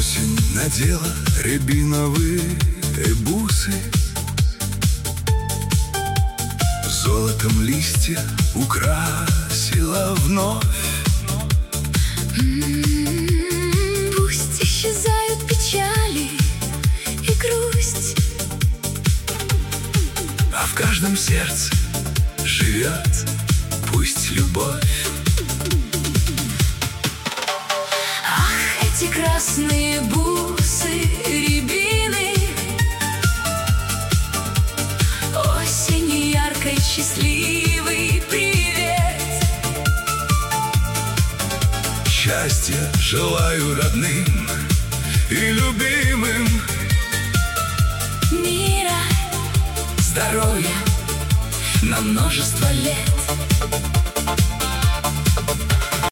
Осень надела рябиновые бусы, золотом листья украсила вновь. Пусть исчезают печали и грусть, а в каждом сердце живет пусть любовь. Ах, эти красные бусы рябины, осенью яркой счастливый привет. Счастья желаю родным и любимым, мира, здоровья на множество лет.